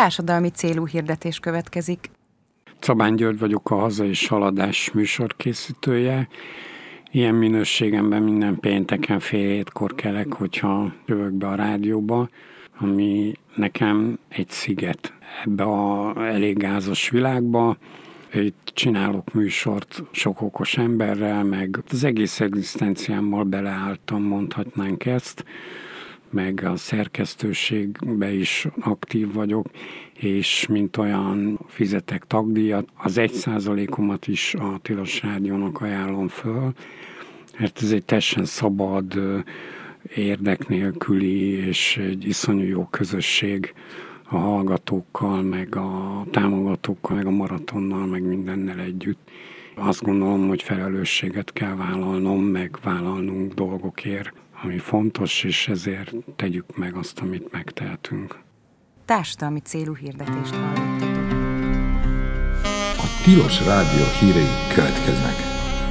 társadalmi célú hirdetés következik. Szabány György vagyok, a Haza és Haladás műsorkészítője. Ilyen minőségemben minden pénteken 6:30 kelek, hogyha jövök be a rádióba, ami nekem egy sziget ebbe a elég gázos világba. Itt csinálok műsort sok okos emberrel, meg az egész egzisztenciámmal beleálltam, mondhatnánk ezt, meg a szerkesztőségbe is aktív vagyok, és mint olyan fizetek tagdíjat, az 1%-omat is a Tilos Rádiónak ajánlom föl, mert ez egy teljesen szabad, érdek nélküli és egy iszonyú jó közösség a hallgatókkal, meg a támogatókkal, meg a maratonnal, meg mindennel együtt. Azt gondolom, hogy felelősséget kell vállalnom, meg vállalnunk dolgokért, ami fontos, és ezért tegyük meg azt, amit megtehetünk. Társadalmi célú hirdetést hallottatok. A Tilos Rádió hírei következnek.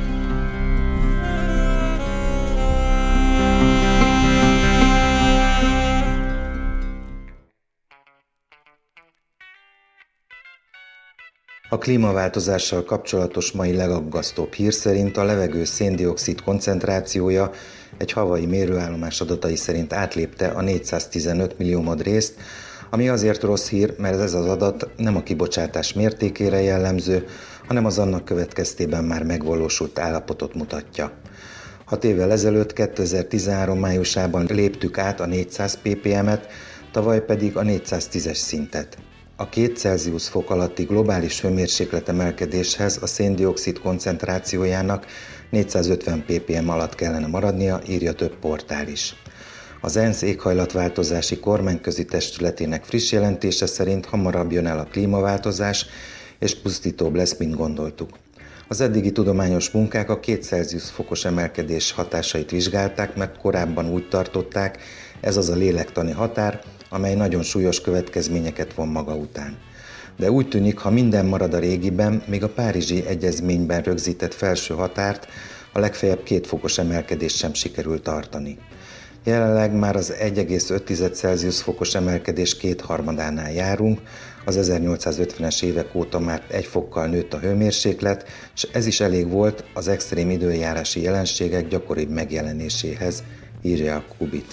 A klímaváltozással kapcsolatos mai legaggasztóbb hír szerint a levegő szén-dioxid koncentrációja egy hawaii mérőállomás adatai szerint átlépte a 415 milliómod részt, ami azért rossz hír, mert ez az adat nem a kibocsátás mértékére jellemző, hanem az annak következtében már megvalósult állapotot mutatja. 6 évvel ezelőtt, 2013 májusában léptük át a 400 ppm-et, tavaly pedig a 410-es szintet. A 2 Celsius fok alatti globális hőmérsékletemelkedéshez a szén-dioxid koncentrációjának 450 ppm alatt kellene maradnia, írja több portál is. Az ENSZ éghajlatváltozási kormányközi testületének friss jelentése szerint hamarabb jön el a klímaváltozás, és pusztítóbb lesz, mint gondoltuk. Az eddigi tudományos munkák a 2 Celsius fokos emelkedés hatásait vizsgálták, mert korábban úgy tartották, ez az a lélektani határ, amely nagyon súlyos következményeket von maga után. De úgy tűnik, ha minden marad a régiben, még a Párizsi Egyezményben rögzített felső határt, a legfeljebb 2 fokos emelkedést sem sikerül tartani. Jelenleg már az 1,5 Celsius fokos emelkedés 2/3-ánál járunk, az 1850-es évek óta már 1 fokkal nőtt a hőmérséklet, és ez is elég volt az extrém időjárási jelenségek gyakoribb megjelenéséhez, írja a Kubit.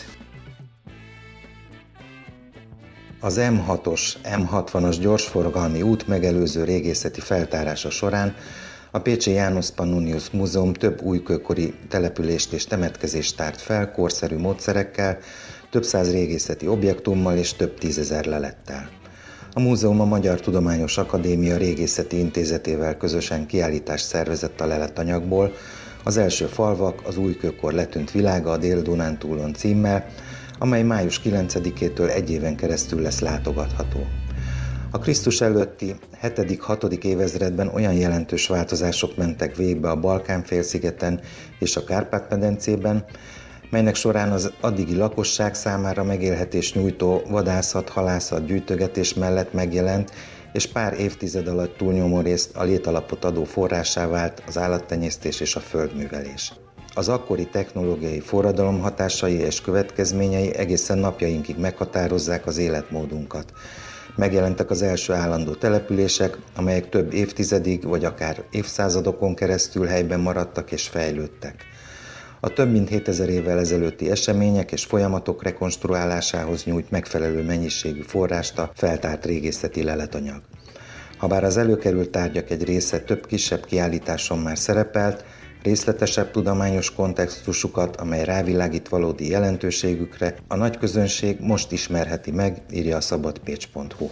Az M6-os, M60-as gyorsforgalmi út megelőző régészeti feltárása során a pécsi Janus Pannonius Múzeum több újkőkori települést és temetkezést tárt fel korszerű módszerekkel, több száz régészeti objektummal és több 10 000 lelettel. A múzeum a Magyar Tudományos Akadémia Régészeti Intézetével közösen kiállítást szervezett a leletanyagból, az első falvak, az újkőkor letűnt világa a Dél-Dunántúlon címmel, amely május 9-től 1 éven keresztül lesz látogatható. A Krisztus előtti 7.-6. évezredben olyan jelentős változások mentek végbe a Balkán-félszigeten és a Kárpát-medencében, melynek során az addigi lakosság számára megélhetést nyújtó vadászat, halászat, gyűjtögetés mellett megjelent, és pár évtized alatt túlnyomó részt a létalapot adó forrássá vált az állattenyésztés és a földművelés. Az akkori technológiai forradalom hatásai és következményei egészen napjainkig meghatározzák az életmódunkat. Megjelentek az első állandó települések, amelyek több évtizedig vagy akár évszázadokon keresztül helyben maradtak és fejlődtek. A több mint 7000 évvel ezelőtti események és folyamatok rekonstruálásához nyújt megfelelő mennyiségű forrást a feltárt régészeti leletanyag. Habár az előkerült tárgyak egy része több kisebb kiállításon már szerepelt, részletesebb tudományos kontextusukat, amely rávilágít valódi jelentőségükre, a nagy közönség most ismerheti meg, írja a szabadpécs.hu.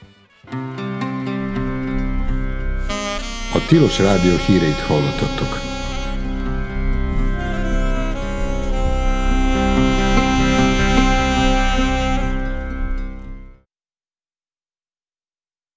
A Tilos Rádió híreit hallottatok.